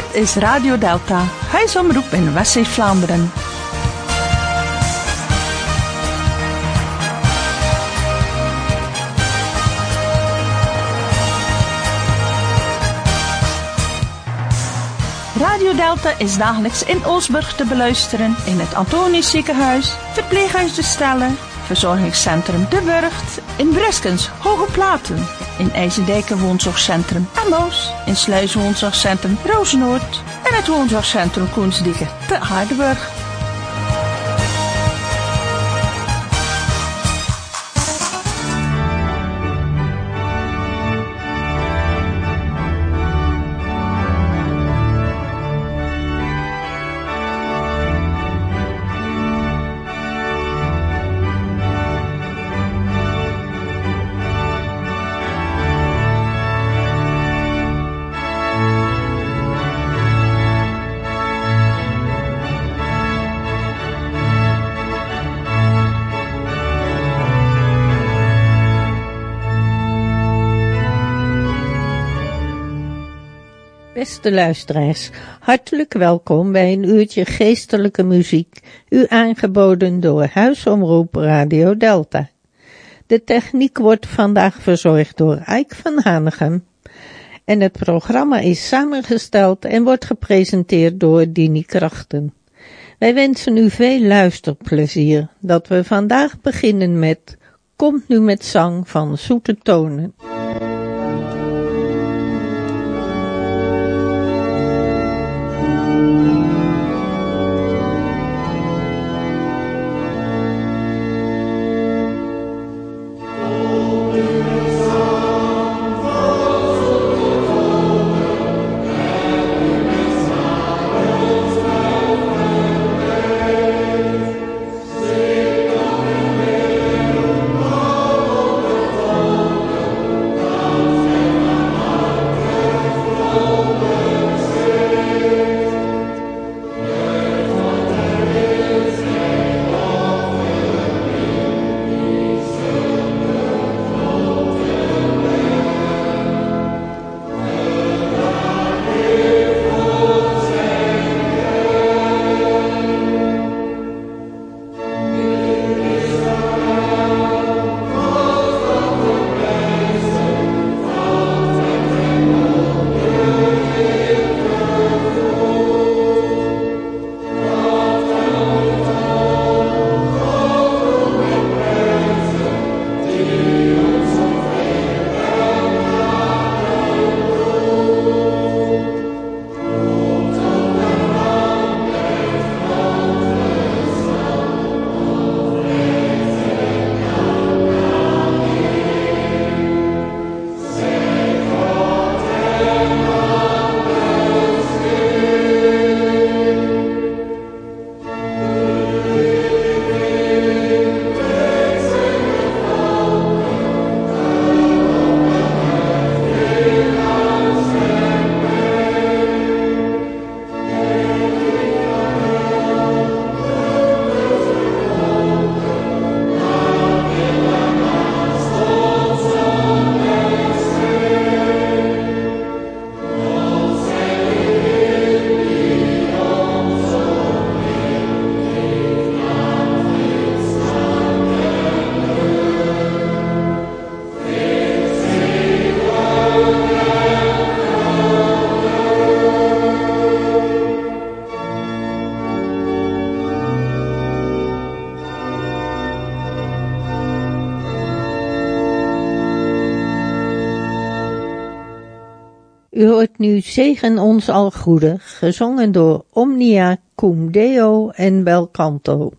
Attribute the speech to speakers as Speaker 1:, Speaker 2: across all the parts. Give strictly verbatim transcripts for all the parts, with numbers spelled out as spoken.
Speaker 1: is Radio Delta, huisomroep in West-Vlaanderen. Radio Delta is dagelijks in Oostburg te beluisteren in het Antonius Ziekenhuis, Verpleeghuis De Stelle, Verzorgingscentrum De Burgt, in Breskens Hoge Platen, in IJzerdijken Woonzorgcentrum Emmoos, in Sluis Woonzorgcentrum Roosenoord en het Woonzorgcentrum Koensdieke te Aardenburg.
Speaker 2: Beste luisteraars, hartelijk welkom bij een uurtje geestelijke muziek, u aangeboden door Huisomroep Radio Delta. De techniek wordt vandaag verzorgd door Eik van Hanegem en het programma is samengesteld en wordt gepresenteerd door Dini Krachten. Wij wensen u veel luisterplezier, dat we vandaag beginnen met Komt nu met zang van Zoete Tonen. U hoort nu Zegen ons al goede, gezongen door Omnia Cum Deo en Bel Canto.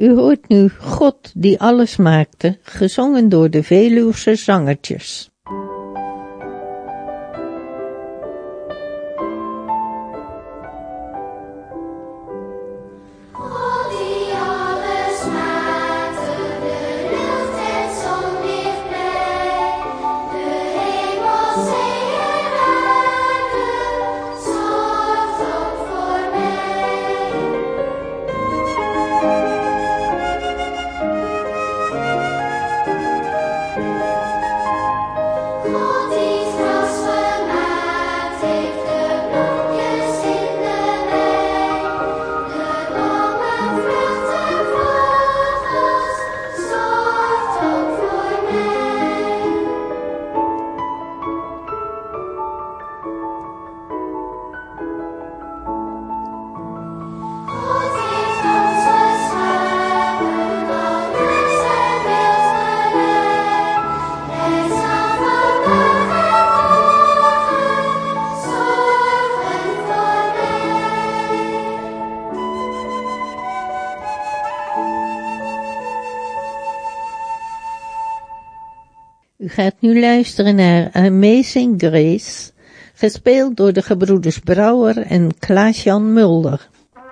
Speaker 2: U hoort nu God die alles maakte, gezongen door de Veluwse zangertjes. U gaat nu luisteren naar Amazing Grace, gespeeld door de gebroeders Brouwer en Klaas-Jan Mulder.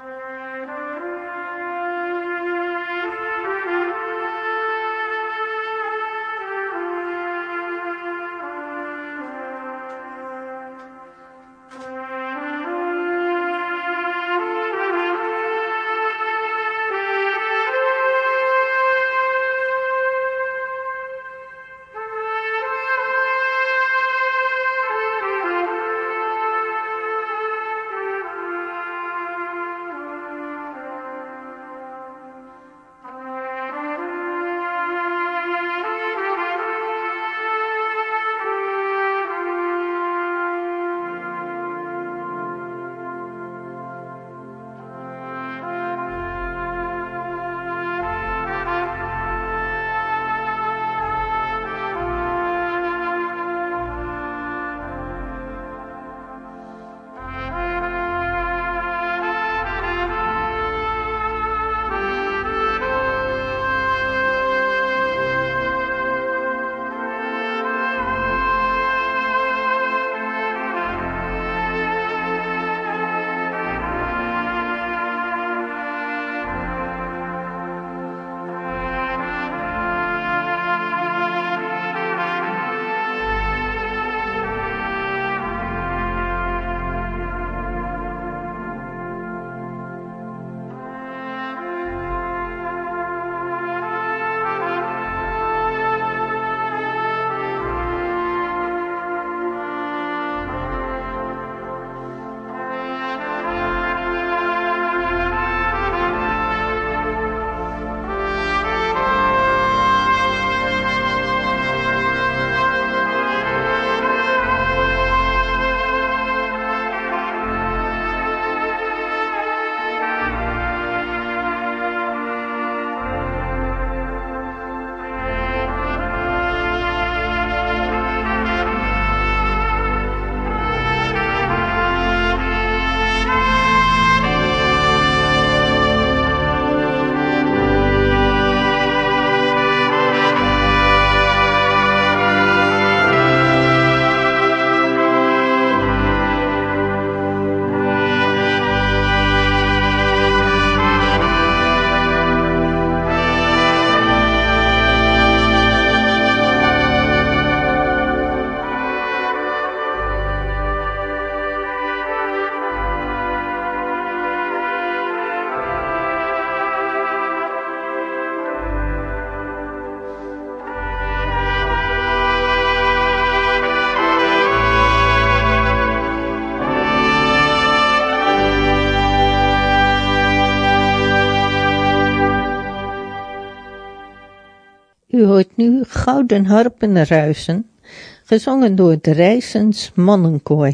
Speaker 2: U hoort nu Gouden Harpen ruisen, gezongen door de Rijsens Mannenkooi.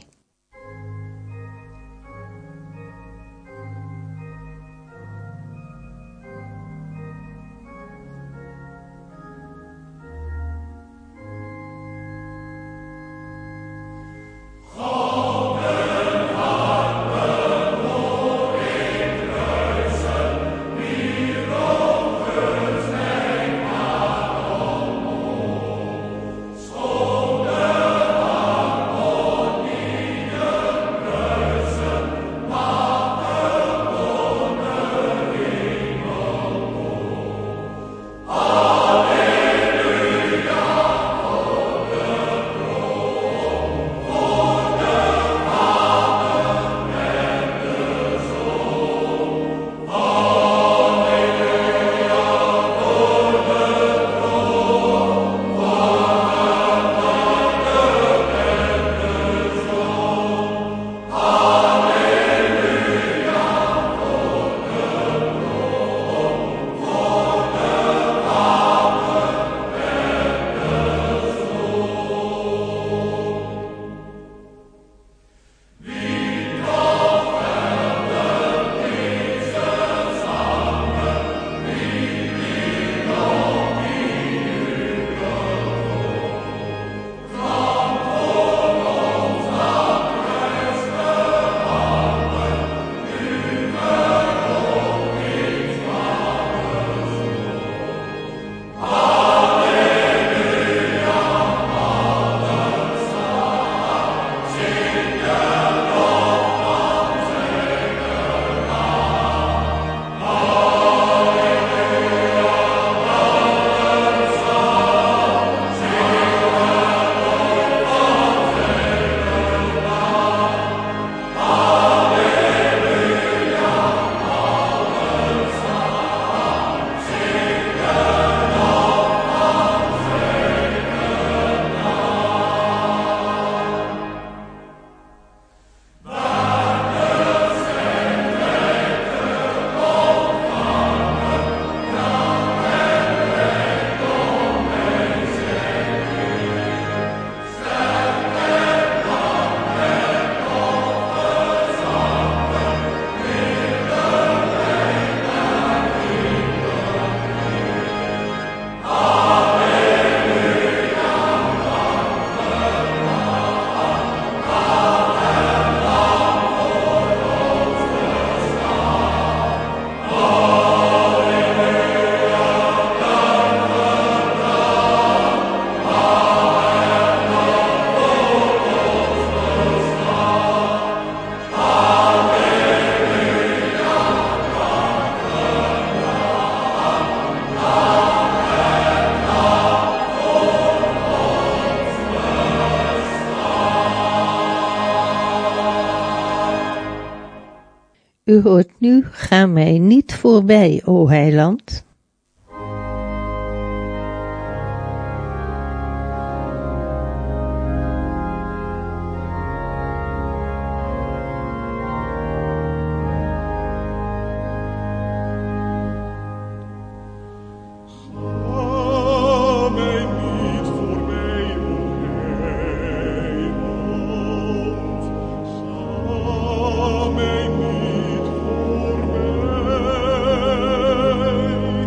Speaker 3: Oh
Speaker 2: U hoort nu Ga mij niet voorbij, o heiland.
Speaker 3: Ga mij niet voorbij.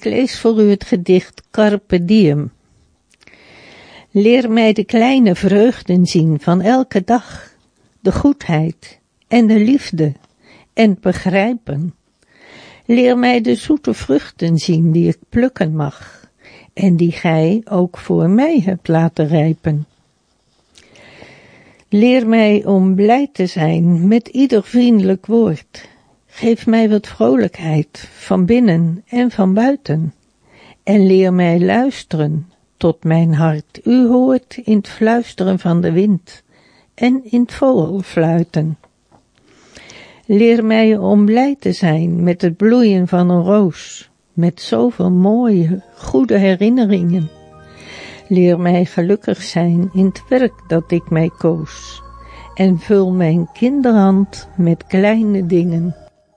Speaker 2: Ik lees voor u het gedicht Carpe Diem. Leer mij de kleine vreugden zien van elke dag, de goedheid en de liefde en het begrijpen. Leer mij de zoete vruchten zien die ik plukken mag en die gij ook voor mij hebt laten rijpen. Leer mij om blij te zijn met ieder vriendelijk woord. Geef mij wat vrolijkheid van binnen en van buiten. En leer mij luisteren tot mijn hart u hoort in het fluisteren van de wind en in het vogelfluiten. Leer mij om blij te zijn met het bloeien van een roos, met zoveel mooie, goede herinneringen. Leer mij gelukkig zijn in het werk dat ik mij koos, en vul mijn kinderhand met kleine dingen.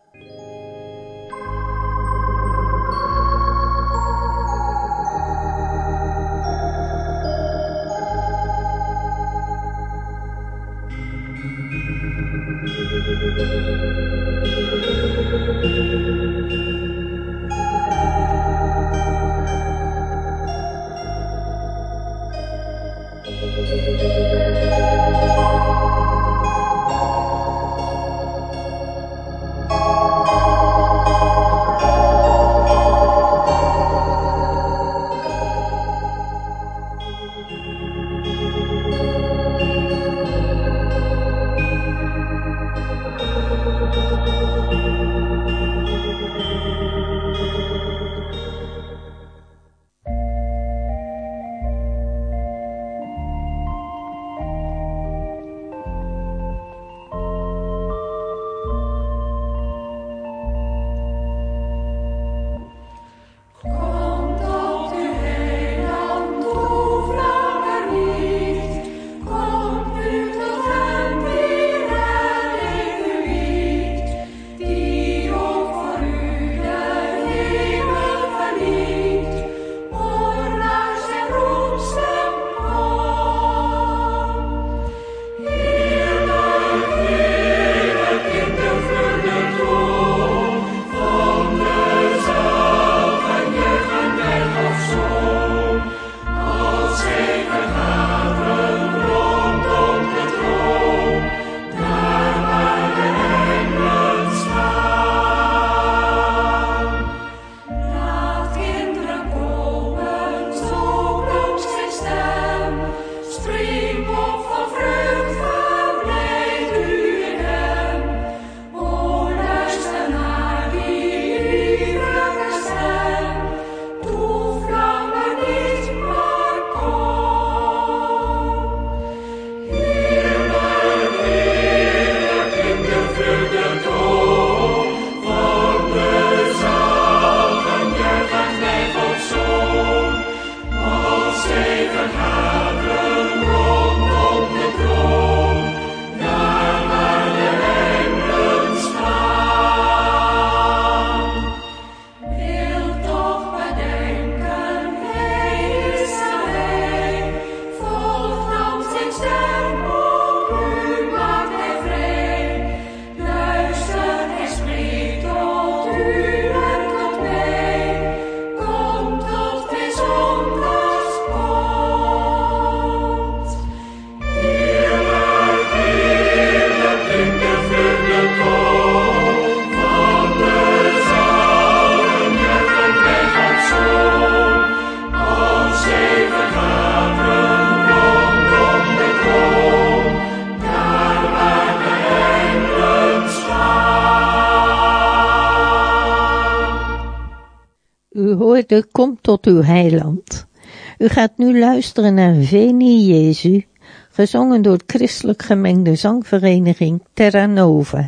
Speaker 2: U hoorde, kom tot uw heiland. U gaat nu luisteren naar Veni Jesu, gezongen door het christelijk gemengde zangvereniging Terra Nova.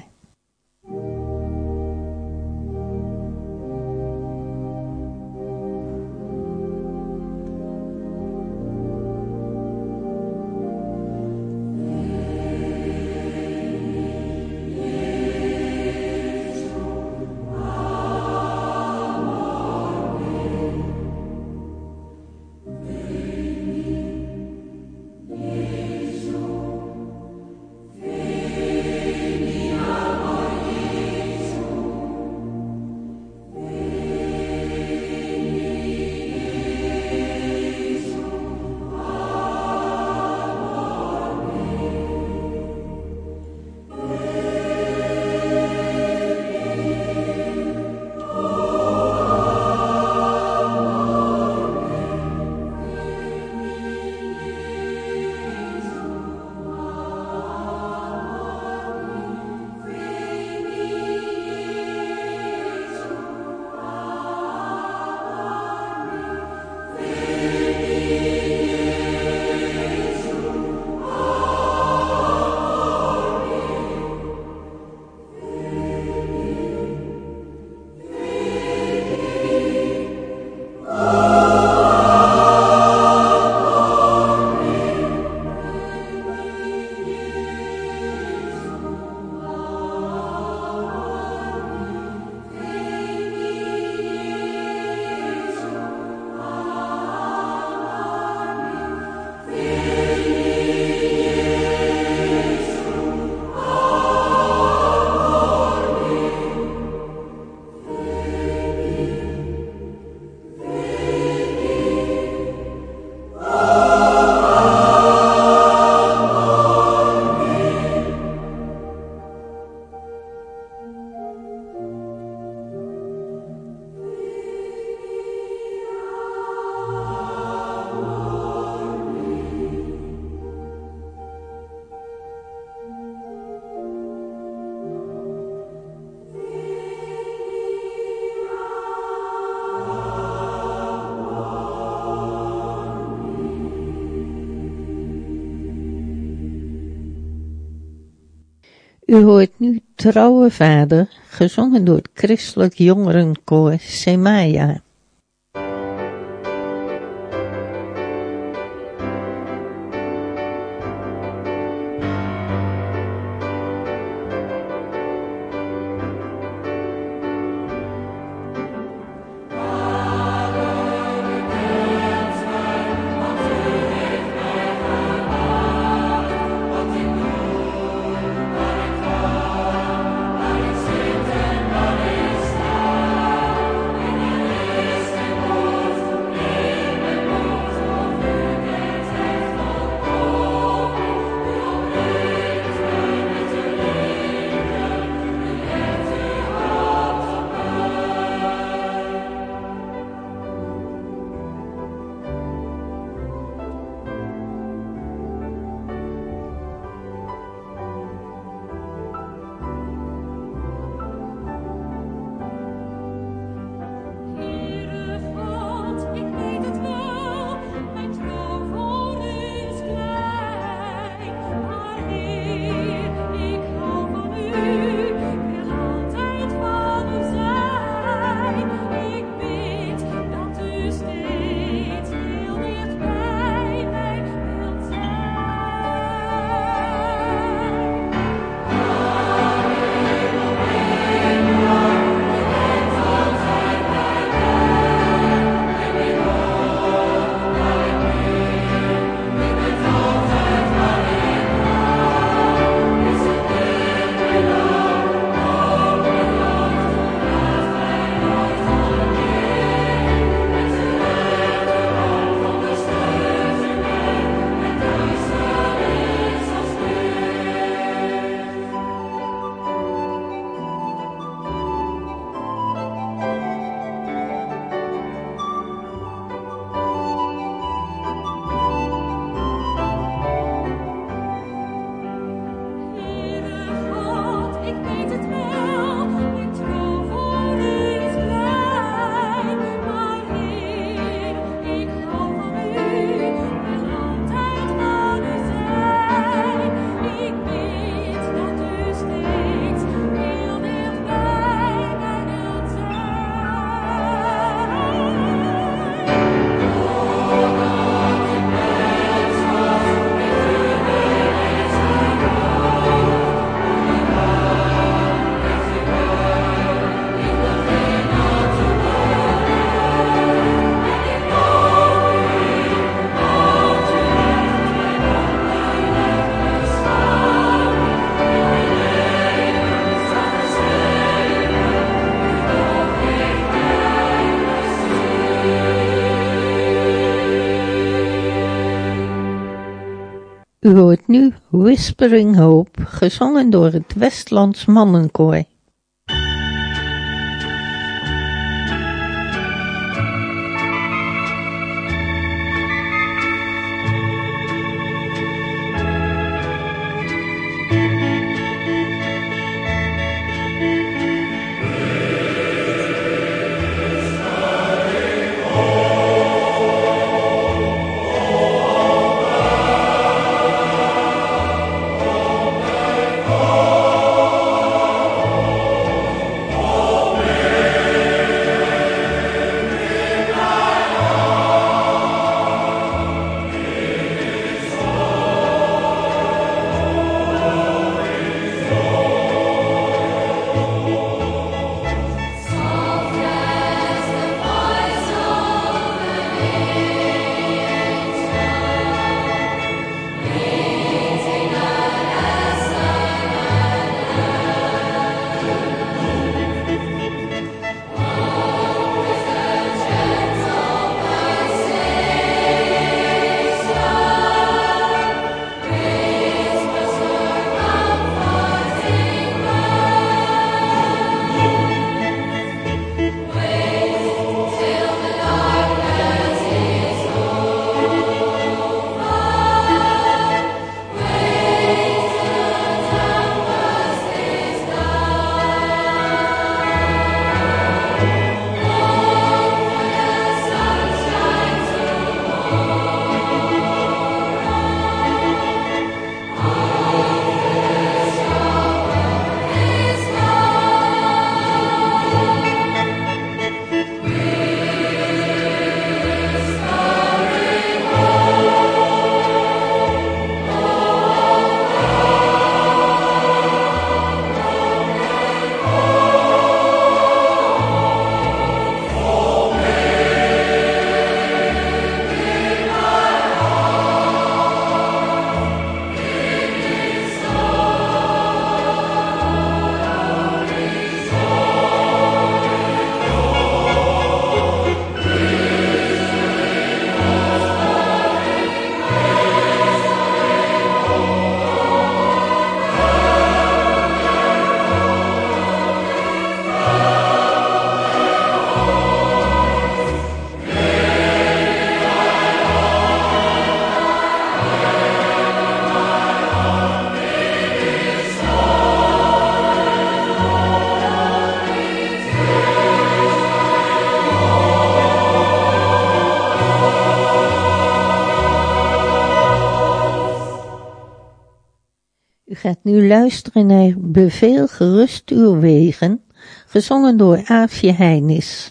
Speaker 3: Veni
Speaker 2: U hoort nu Trouwe Vader, gezongen door het christelijk jongerenkoor Semaya. U hoort nu Whispering Hope, gezongen door het Westlands Mannenkoor.
Speaker 3: Oh
Speaker 2: gaat nu luisteren naar Beveel gerust uw wegen, gezongen door Aafje Heinis.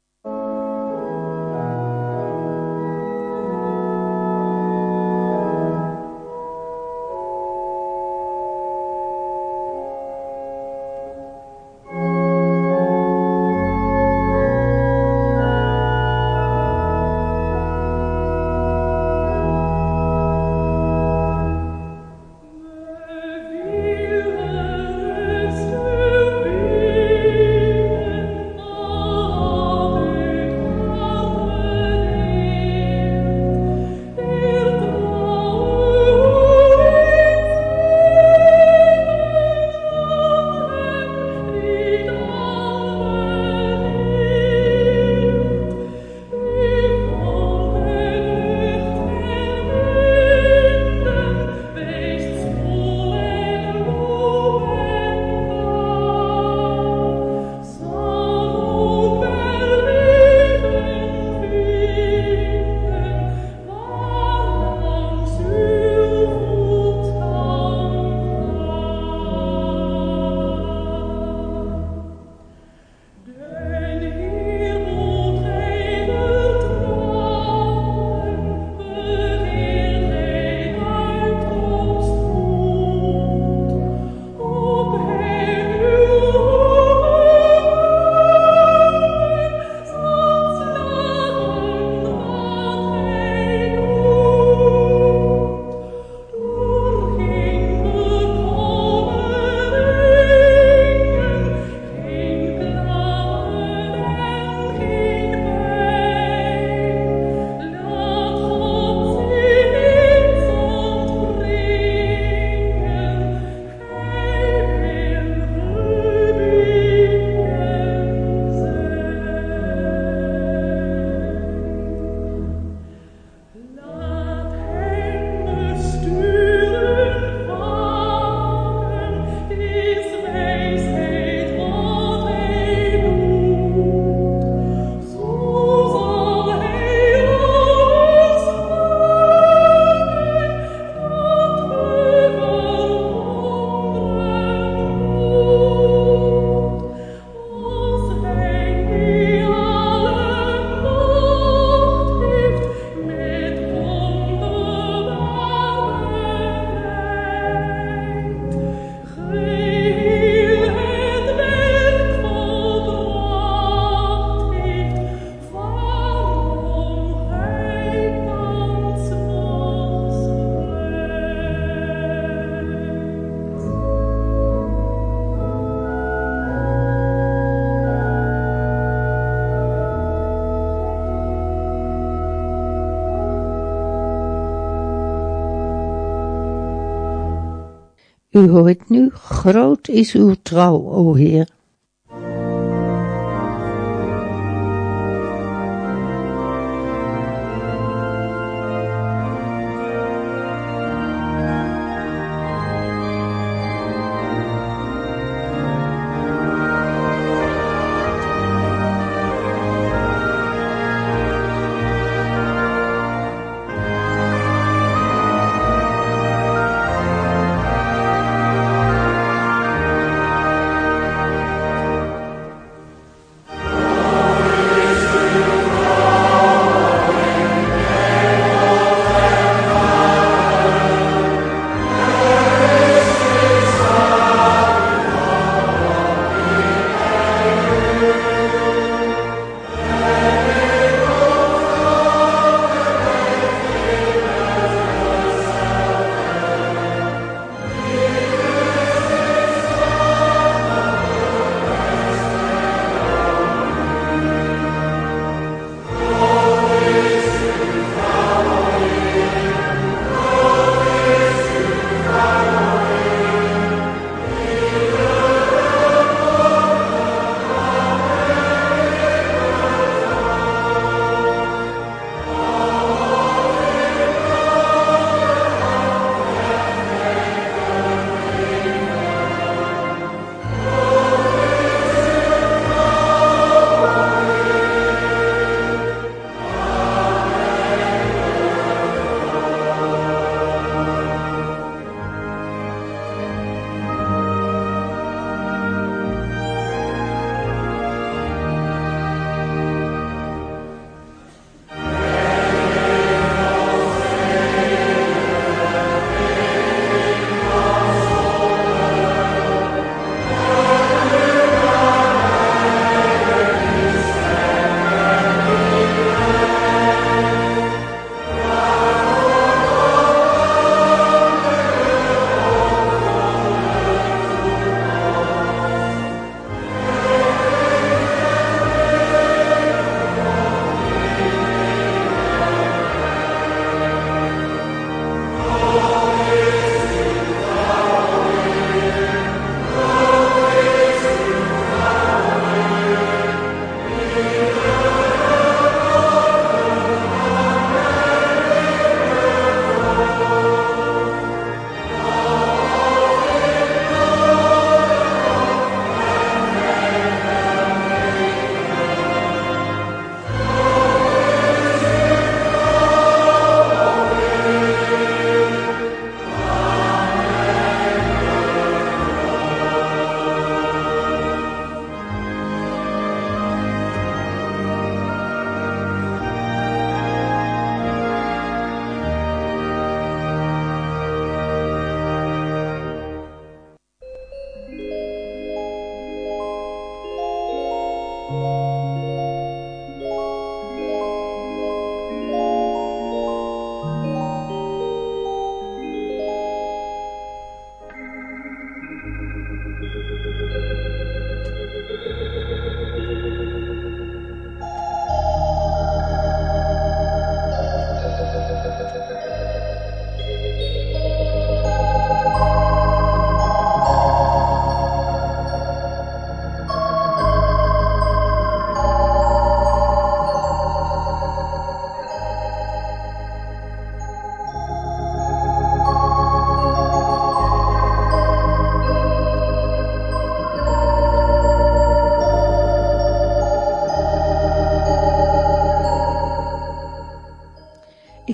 Speaker 2: U hoort nu, groot is uw trouw, o Heer.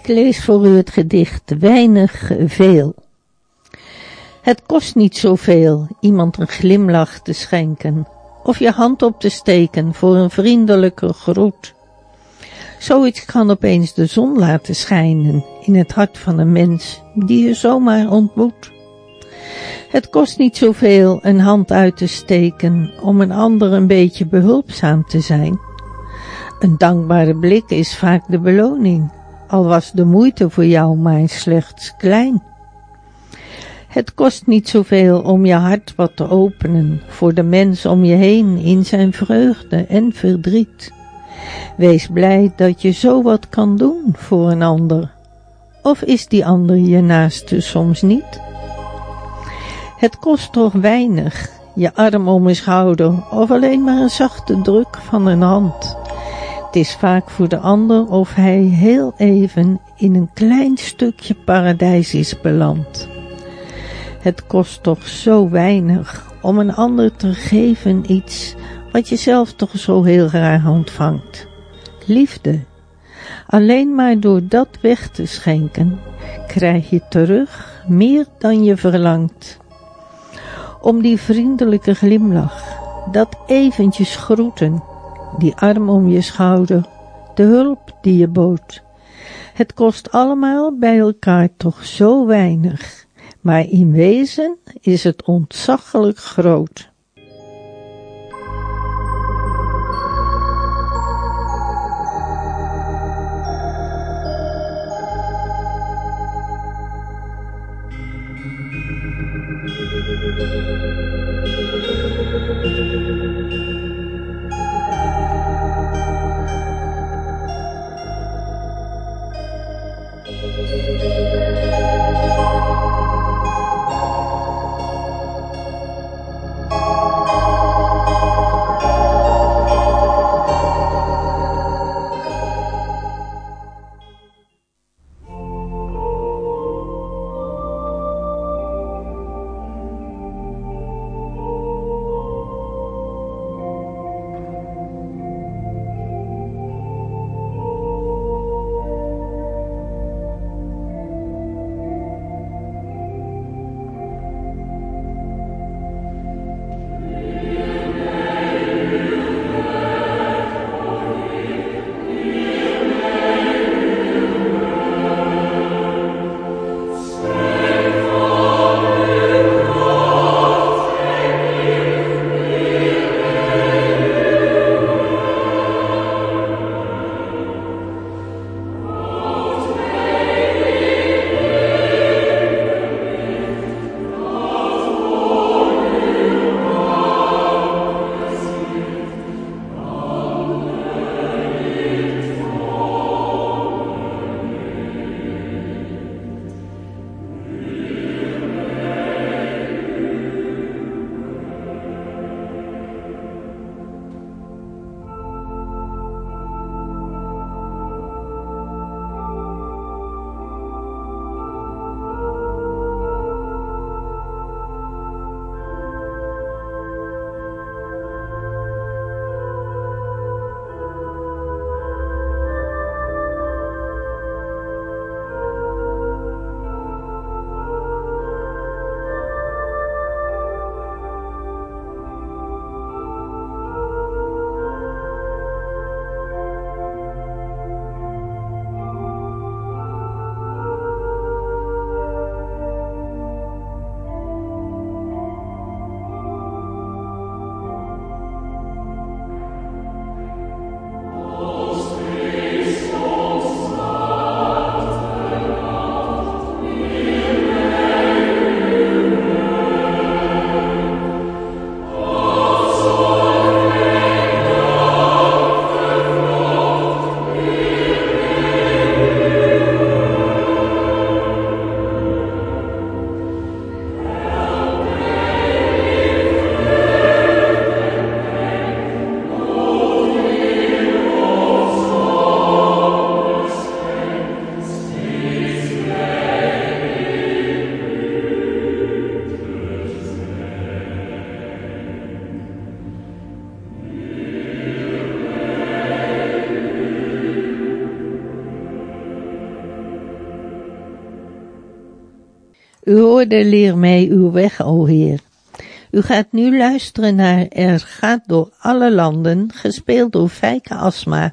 Speaker 2: Ik lees voor u het gedicht Weinig Veel. Het kost niet zoveel iemand een glimlach te schenken, of je hand op te steken voor een vriendelijke groet. Zoiets kan opeens de zon laten schijnen in het hart van een mens die je zomaar ontmoet. Het kost niet zoveel een hand uit te steken om een ander een beetje behulpzaam te zijn. Een dankbare blik is vaak de beloning, al was de moeite voor jou maar slechts klein. Het kost niet zoveel om je hart wat te openen voor de mens om je heen in zijn vreugde en verdriet. Wees blij dat je zo wat kan doen voor een ander. Of is die ander je naaste soms niet? Het kost toch weinig, je arm om een schouder of alleen maar een zachte druk van een hand. Het is vaak voor de ander of hij heel even in een klein stukje paradijs is beland. Het kost toch zo weinig om een ander te geven iets wat je zelf toch zo heel graag ontvangt. Liefde. Alleen maar door dat weg te schenken, krijg je terug meer dan je verlangt. Om die vriendelijke glimlach, dat eventjes groeten, die arm om je schouder, de hulp die je bood. Het kost allemaal bij elkaar toch zo weinig, maar in wezen is het ontzaglijk groot. U hoorde Leer mij uw weg, o Heer. U gaat nu luisteren naar Er gaat door alle landen, gespeeld door Fijke Asma.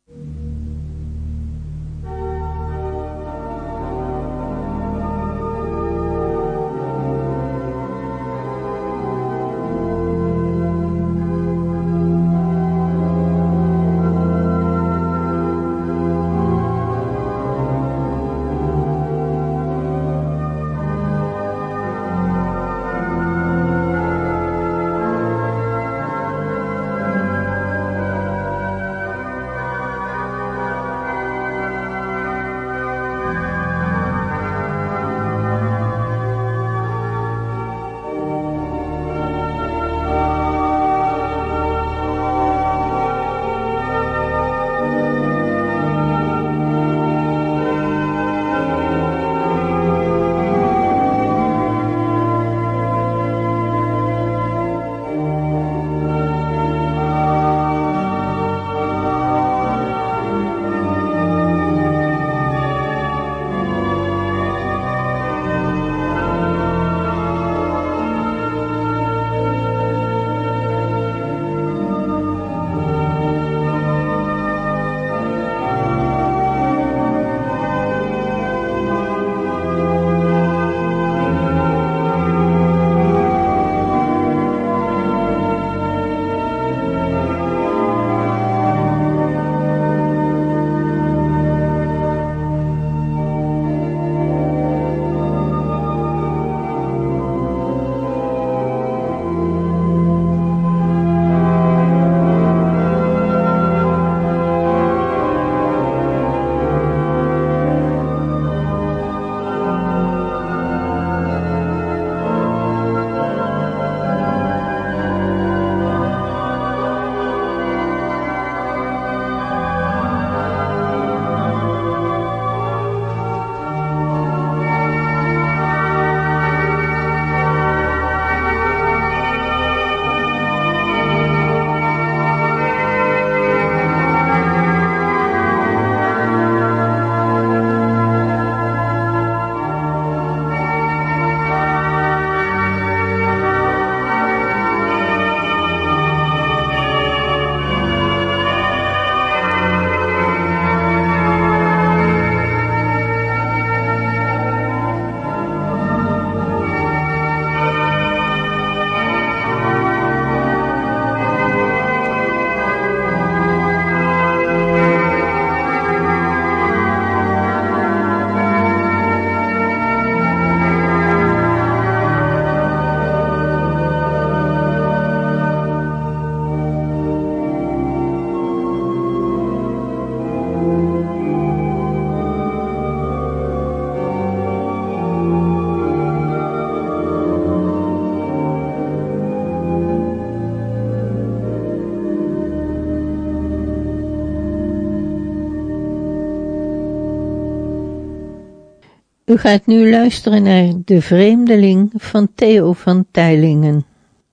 Speaker 2: U gaat nu luisteren naar De Vreemdeling van Theo van Teylingen.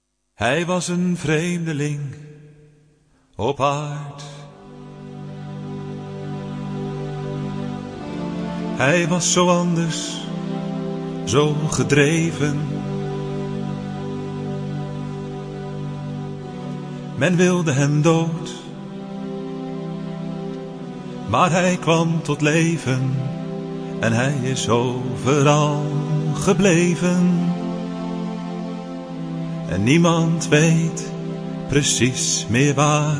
Speaker 3: Hij was een vreemdeling op aard. Hij was zo anders, zo gedreven. Men wilde hem dood, maar hij kwam tot leven. En hij is overal gebleven. En niemand weet precies meer waar.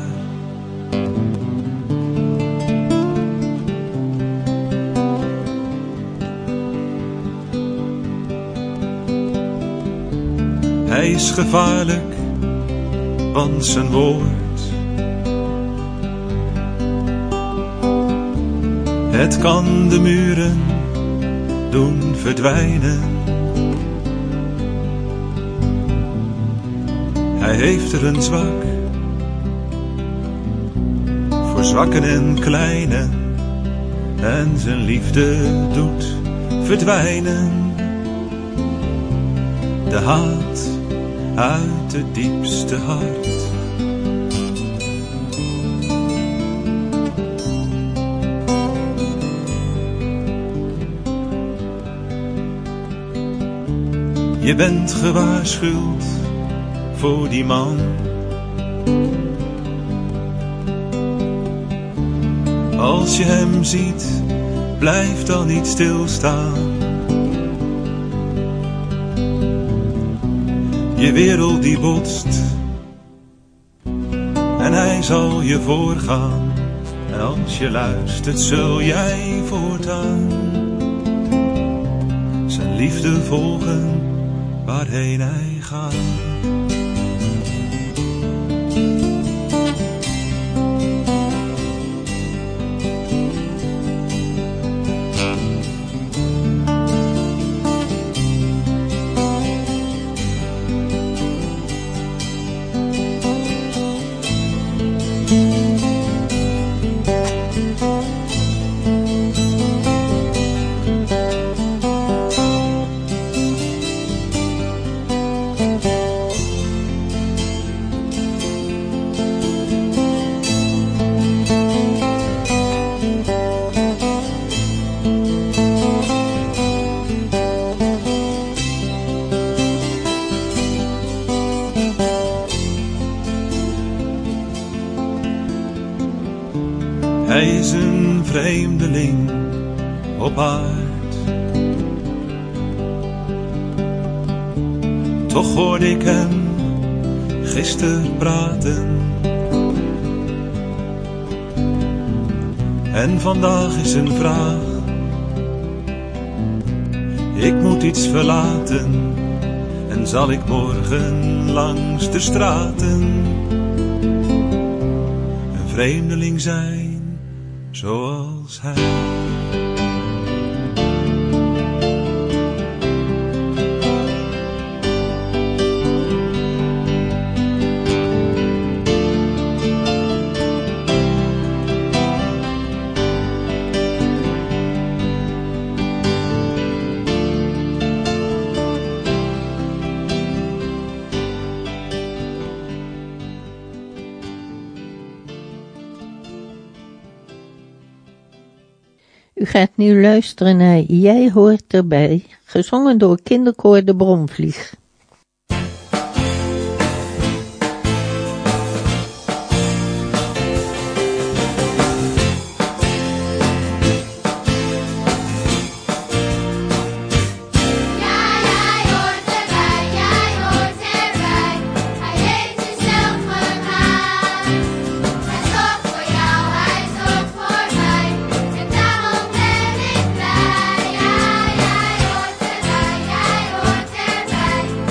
Speaker 3: Hij is gevaarlijk, want zijn woord, het kan de muren doen verdwijnen. Hij heeft er een zwak voor zwakken en kleinen. En zijn liefde doet verdwijnen de haat uit het diepste hart. Je bent gewaarschuwd voor die man. Als je hem ziet, blijf dan niet stilstaan. Je wereld die botst en hij zal je voorgaan. En als je luistert, zul jij voortaan zijn liefde volgen waarheen hij gaat. Hij is een vreemdeling op aard. Toch hoorde ik hem gisteren praten. En vandaag is een vraag. Ik moet iets verlaten. En zal ik morgen langs de straten een vreemdeling zijn zoals hij.
Speaker 2: U gaat nu luisteren naar Jij hoort erbij, gezongen door kinderkoor De Bromvlieg.
Speaker 4: Jij hoort erbij, jij hoort erbij.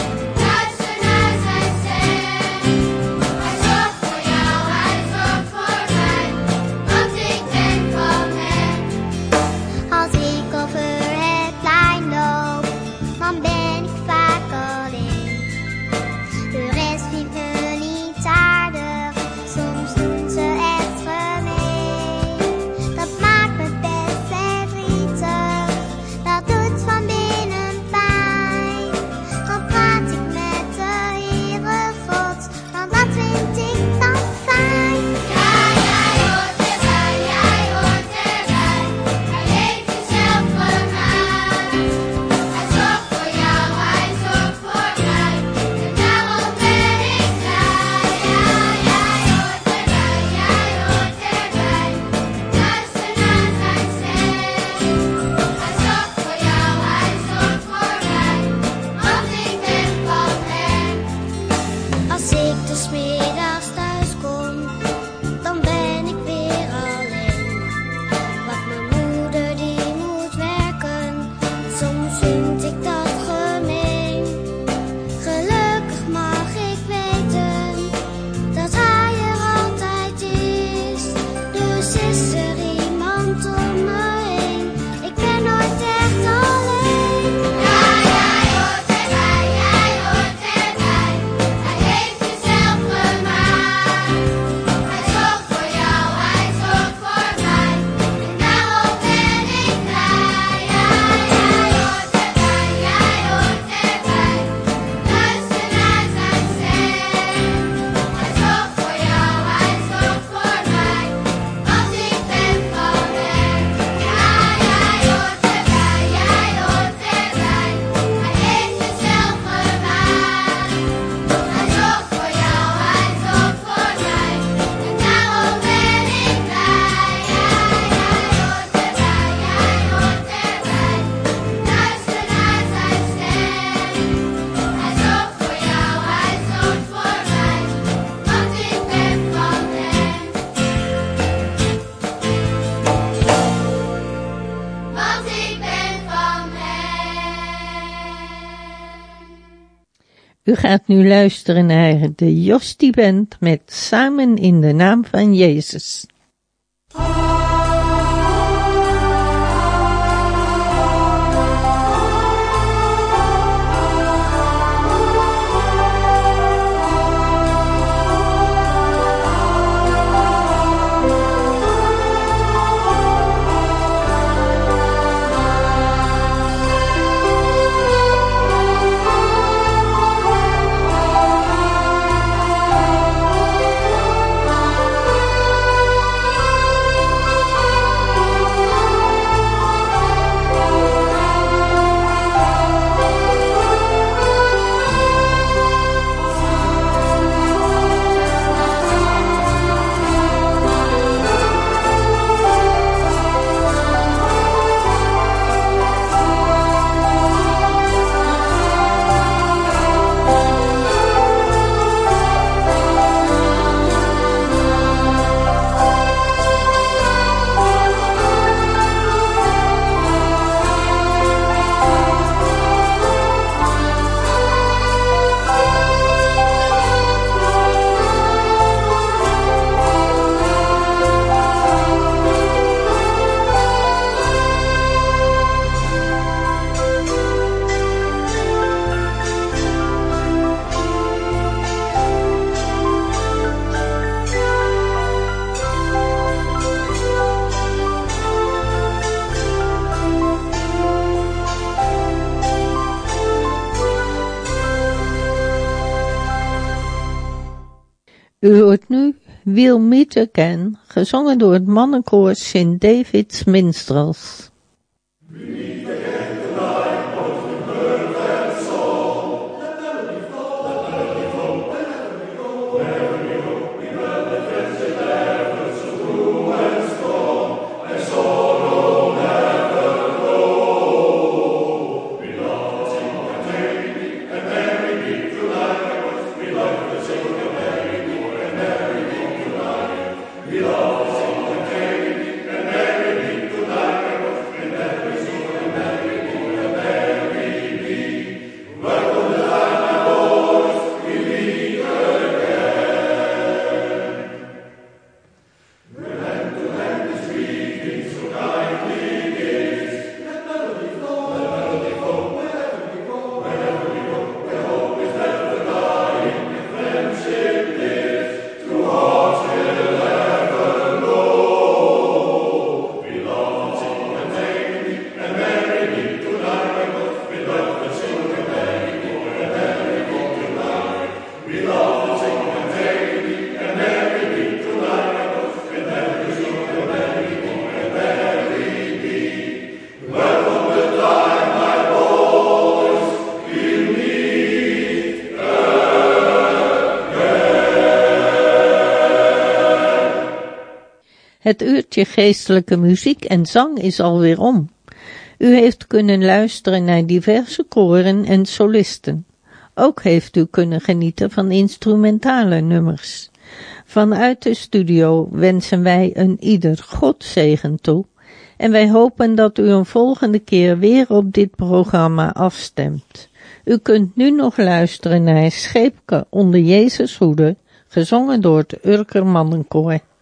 Speaker 2: U gaat nu luisteren naar de Jostie Band met Samen in de naam van Jezus. U hoort nu We'll Meet Again, gezongen door het mannenkoor Saint David's Minstrels. Het uurtje geestelijke muziek en zang is alweer om. U heeft kunnen luisteren naar diverse koren en solisten. Ook heeft u kunnen genieten van instrumentale nummers. Vanuit de studio wensen wij een ieder Godzegen toe. En wij hopen dat u een volgende keer weer op dit programma afstemt. U kunt nu nog luisteren naar Scheepke onder Jezus hoede, gezongen door het Urker Mannenkoor.